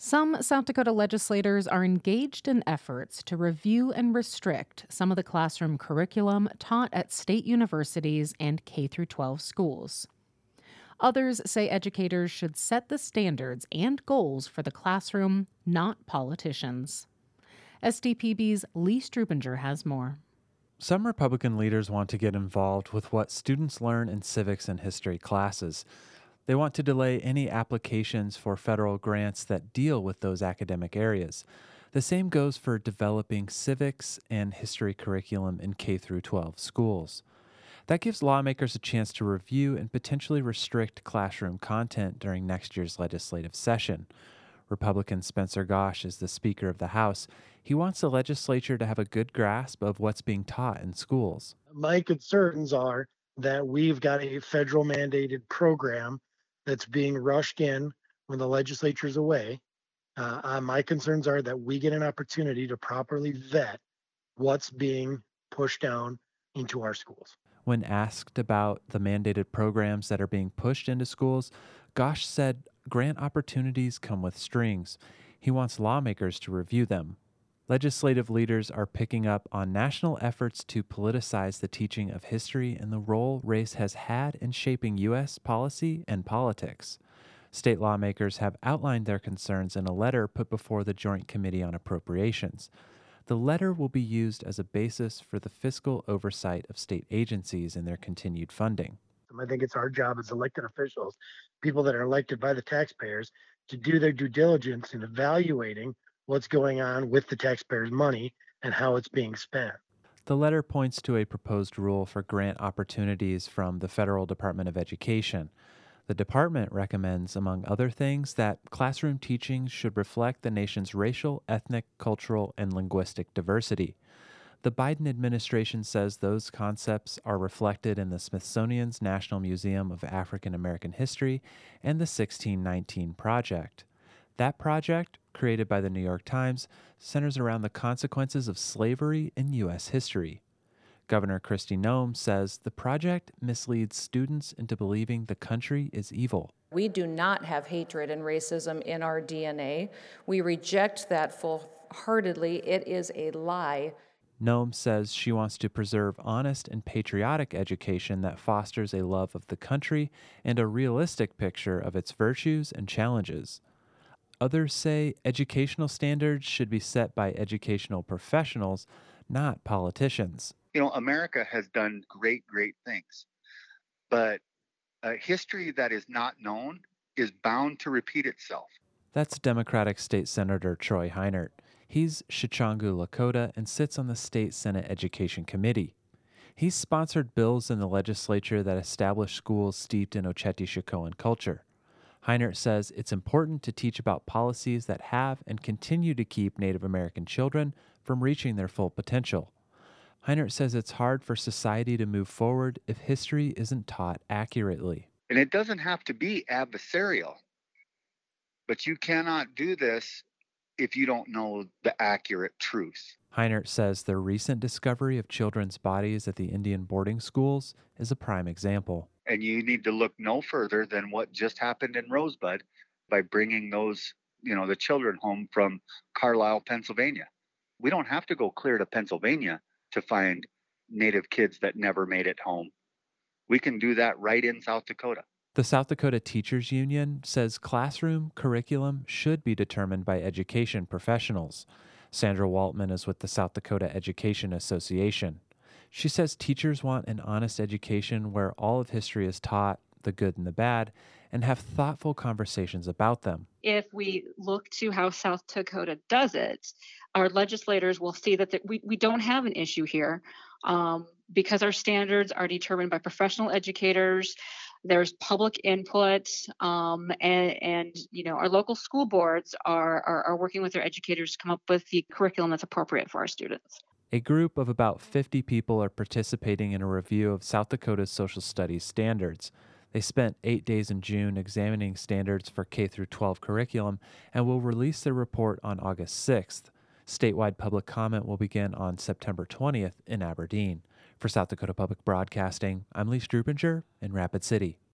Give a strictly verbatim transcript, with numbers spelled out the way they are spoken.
Some South Dakota legislators are engaged in efforts to review and restrict some of the classroom curriculum taught at state universities and K through twelve schools. Others say educators should set the standards and goals for the classroom, not politicians. S D P B's Lee Strubinger has more. Some Republican leaders want to get involved with what students learn in civics and history classes. They want to delay any applications for federal grants that deal with those academic areas. The same goes for developing civics and history curriculum in K through twelve schools. That gives lawmakers a chance to review and potentially restrict classroom content during next year's legislative session. Republican Spencer Gosch is the Speaker of the House. He wants the legislature to have a good grasp of what's being taught in schools. My concerns are that we've got a federal mandated program that's being rushed in when the legislature's away. Uh, uh, my concerns are that we get an opportunity to properly vet what's being pushed down into our schools. When asked about the mandated programs that are being pushed into schools, Gosch said grant opportunities come with strings. He wants lawmakers to review them. Legislative leaders are picking up on national efforts to politicize the teaching of history and the role race has had in shaping U S policy and politics. State lawmakers have outlined their concerns in a letter put before the Joint Committee on Appropriations. The letter will be used as a basis for the fiscal oversight of state agencies and their continued funding. I think it's our job as elected officials, people that are elected by the taxpayers, to do their due diligence in evaluating what's going on with the taxpayers' money and how it's being spent. The letter points to a proposed rule for grant opportunities from the Federal Department of Education. The department recommends, among other things, that classroom teaching should reflect the nation's racial, ethnic, cultural, and linguistic diversity. The Biden administration says those concepts are reflected in the Smithsonian's National Museum of African American History and the sixteen nineteen Project. That project, created by the New York Times, centers around the consequences of slavery in U S history. Governor Kristi Noem says the project misleads students into believing the country is evil. We do not have hatred and racism in our D N A. We reject that full-heartedly. It is a lie. Noem says she wants to preserve honest and patriotic education that fosters a love of the country and a realistic picture of its virtues and challenges. Others say educational standards should be set by educational professionals, not politicians. You know, America has done great, great things, but a history that is not known is bound to repeat itself. That's Democratic State Senator Troy Heinert. He's Chichangu Lakota and sits on the State Senate Education Committee. He's sponsored bills in the legislature that establish schools steeped in Oceti-Sakowin culture. Heinert says it's important to teach about policies that have and continue to keep Native American children from reaching their full potential. Heinert says it's hard for society to move forward if history isn't taught accurately. And it doesn't have to be adversarial, but you cannot do this if you don't know the accurate truth. Heinert says the recent discovery of children's bodies at the Indian boarding schools is a prime example. And you need to look no further than what just happened in Rosebud by bringing those, you know, the children home from Carlisle, Pennsylvania. We don't have to go clear to Pennsylvania to find Native kids that never made it home. We can do that right in South Dakota. The South Dakota Teachers Union says classroom curriculum should be determined by education professionals. Sandra Waltman is with the South Dakota Education Association. She says teachers want an honest education where all of history is taught, the good and the bad, and have thoughtful conversations about them. If we look to how South Dakota does it, our legislators will see that the, we, we don't have an issue here um, because our standards are determined by professional educators. There's public input, um, and, and you know our local school boards are, are are working with their educators to come up with the curriculum that's appropriate for our students. A group of about fifty people are participating in a review of South Dakota's social studies standards. They spent eight days in June examining standards for K through twelve curriculum and will release their report on August sixth. Statewide public comment will begin on September twentieth in Aberdeen. For South Dakota Public Broadcasting, I'm Lee Strubinger in Rapid City.